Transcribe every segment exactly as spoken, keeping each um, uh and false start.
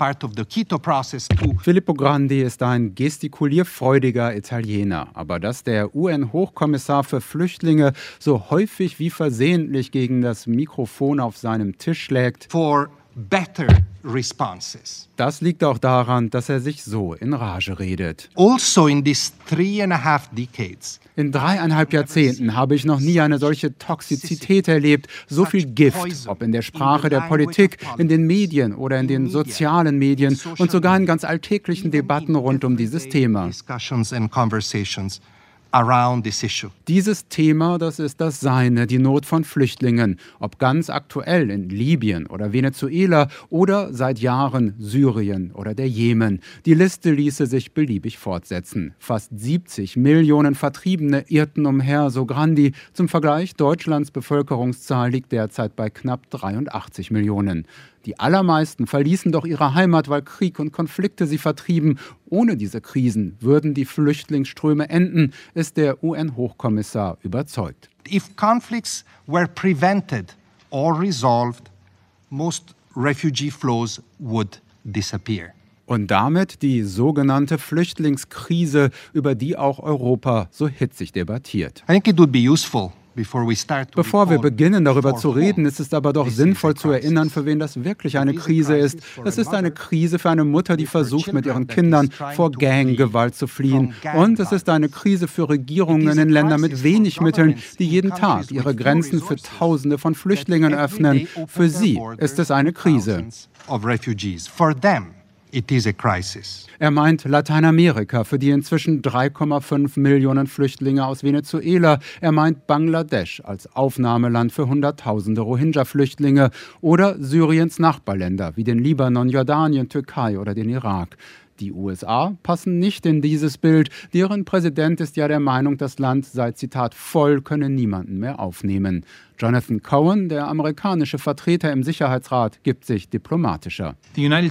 part of the Quito process to Filippo Grandi ist ein gestikulierfreudiger Italiener. Aber dass der U N-Hochkommissar für Flüchtlinge so häufig wie versehentlich gegen das Mikrofon auf seinem Tisch schlägt, for better responses. Das liegt auch daran, dass er sich so in Rage redet. Also in these three and a half decades, In dreieinhalb Jahrzehnten habe ich noch nie eine solche Toxizität erlebt, so viel Gift, ob in der Sprache der Politik, in den Medien oder in den sozialen Medien und sogar in ganz alltäglichen Debatten rund um dieses Thema. discussions and conversations around this issue. Dieses Thema, das ist das Seine, die Not von Flüchtlingen, ob ganz aktuell in Libyen oder Venezuela oder seit Jahren Syrien oder der Jemen. Die Liste ließe sich beliebig fortsetzen. Fast siebzig Millionen Vertriebene irrten umher, so Grandi. Zum Vergleich, Deutschlands Bevölkerungszahl liegt derzeit bei knapp dreiundachtzig Millionen. Die allermeisten verließen doch ihre Heimat, weil Krieg und Konflikte sie vertrieben. Ohne diese Krisen würden die Flüchtlingsströme enden, ist der U N-Hochkommissar überzeugt. If conflicts were prevented or resolved, most refugee flows would disappear. Und damit die sogenannte Flüchtlingskrise, über die auch Europa so hitzig debattiert. I think it would be useful. Before we start to Bevor wir recall beginnen, darüber for zu whom reden, ist es aber doch this is sinnvoll a zu erinnern, crisis. für wen das wirklich eine It is a Krise ist. crisis for Es a ist eine mother Krise für eine Mutter, die with her versucht, mit children ihren that Kindern is trying vor to flee Ganggewalt zu fliehen. from gang Und es ist eine Krise für Regierungen It is a in Ländern mit crisis wenig for Mitteln, governments die in jeden Tag countries ihre with few Grenzen für resources Tausende von Flüchtlingen that every öffnen. day open Für their sie borders ist es eine to Krise. thousands of refugees. For them, it is a crisis. Er meint Lateinamerika, für die inzwischen drei Komma fünf Millionen Flüchtlinge aus Venezuela. Er meint Bangladesch als Aufnahmeland für Hunderttausende Rohingya-Flüchtlinge oder Syriens Nachbarländer wie den Libanon, Jordanien, Türkei oder den Irak. Die U S A passen nicht in dieses Bild. Deren Präsident ist ja der Meinung, das Land sei, Zitat, voll, könne niemanden mehr aufnehmen. Jonathan Cohen, der amerikanische Vertreter im Sicherheitsrat, gibt sich diplomatischer. Die U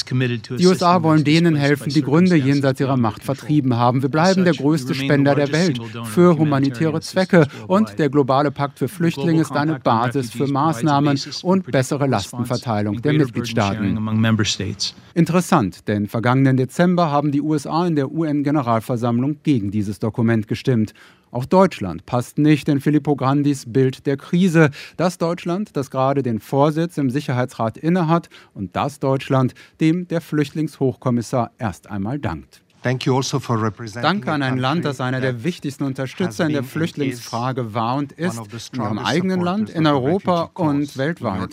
S A wollen denen helfen, die Gründe jenseits ihrer Macht vertrieben haben. Wir bleiben der größte Spender der Welt für humanitäre Zwecke und der globale Pakt für Flüchtlinge ist eine Basis für Maßnahmen und bessere Lastenverteilung der Mitgliedstaaten. Interessant, denn vergangenen Dezember haben die U S A in der U N-Generalversammlung gegen dieses Dokument gestimmt. Auch Deutschland passt nicht in Filippo Grandis Bild der Krise. Das Deutschland, das gerade den Vorsitz im Sicherheitsrat innehat und das Deutschland, dem der Flüchtlingshochkommissar erst einmal dankt. Also Danke an ein Land, das einer der wichtigsten Unterstützer in der Flüchtlingsfrage war und ist, in ihrem eigenen Land, in Europa und weltweit.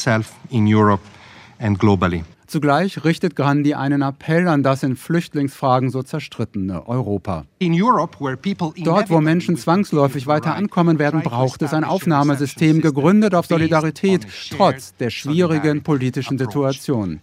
Zugleich richtet Grandi einen Appell an das in Flüchtlingsfragen so zerstrittene Europa. Dort, wo Menschen zwangsläufig weiter ankommen werden, braucht es ein Aufnahmesystem, gegründet auf Solidarität, trotz der schwierigen politischen Situation.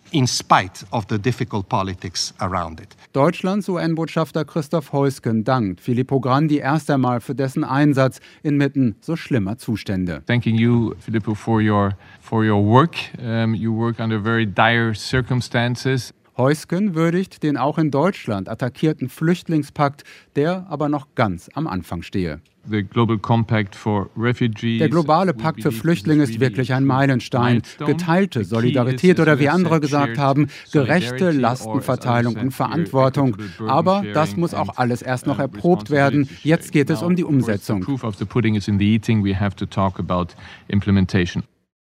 Deutschlands U N-Botschafter Christoph Heusgen dankt Filippo Grandi erst einmal für dessen Einsatz inmitten so schlimmer Zustände. Thanking you, Filippo, for your, for your work. Um, you work under very dire circumstances. Heusgen würdigt den auch in Deutschland attackierten Flüchtlingspakt, der aber noch ganz am Anfang stehe. The Global Compact for Refugees. Der globale Pakt für Flüchtlinge ist wirklich ein Meilenstein. Geteilte Solidarität oder wie andere gesagt haben, gerechte Lastenverteilung und Verantwortung. Aber das muss auch alles erst noch erprobt werden. Jetzt geht es um die Umsetzung. Proof of the pudding is in the eating. We have to talk about implementation.